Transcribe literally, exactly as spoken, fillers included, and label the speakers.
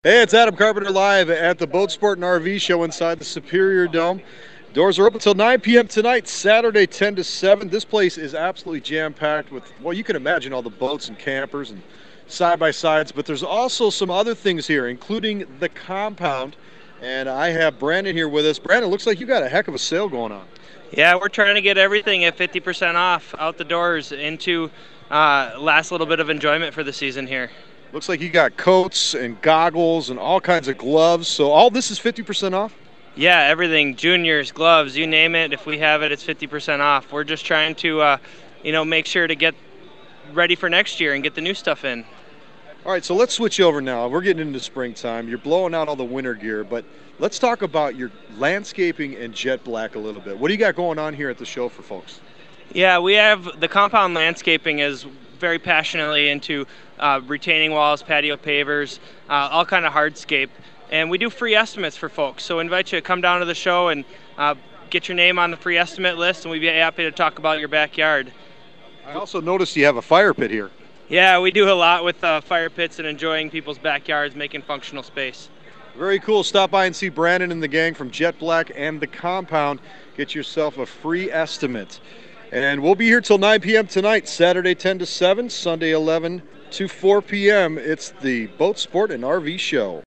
Speaker 1: Hey, it's Adam Carpenter live at the Boat Sport and R V Show inside the Superior Dome. Doors are open until nine p m tonight, Saturday ten to seven. This place is absolutely jam-packed with, well, you can imagine all the boats and campers and side-by-sides, but there's also some other things here, including the compound. And I have Brandon here with us. Brandon, looks like you got a heck of a sale going on.
Speaker 2: Yeah, we're trying to get everything at fifty percent off out the doors into uh, last little bit of enjoyment for the season here.
Speaker 1: Looks like you got coats and goggles and all kinds of gloves. So all this is fifty percent off?
Speaker 2: Yeah, everything, juniors, gloves, you name it. If we have it, it's fifty percent off. We're just trying to, uh, you know, make sure to get ready for next year and get the new stuff in.
Speaker 1: All right, so let's switch over now. We're getting into springtime. You're blowing out all the winter gear, but let's talk about your landscaping and jet black a little bit. What do you got going on here at the show for folks?
Speaker 2: Yeah, we have the compound landscaping is very passionately into uh, retaining walls, patio pavers, uh, all kind of hardscape. And we do free estimates for folks. So invite you to come down to the show and uh, get your name on the free estimate list, and we'd be happy to talk about your backyard.
Speaker 1: I also noticed you have a fire pit here.
Speaker 2: Yeah, we do a lot with uh, fire pits and enjoying people's backyards, making functional space.
Speaker 1: Very cool. Stop by and see Brandon and the gang from Jet Black and the Compound. Get yourself a free estimate. And we'll be here till nine p m tonight, Saturday ten to seven, Sunday eleven to four p m It's the Boat Sport and R V Show.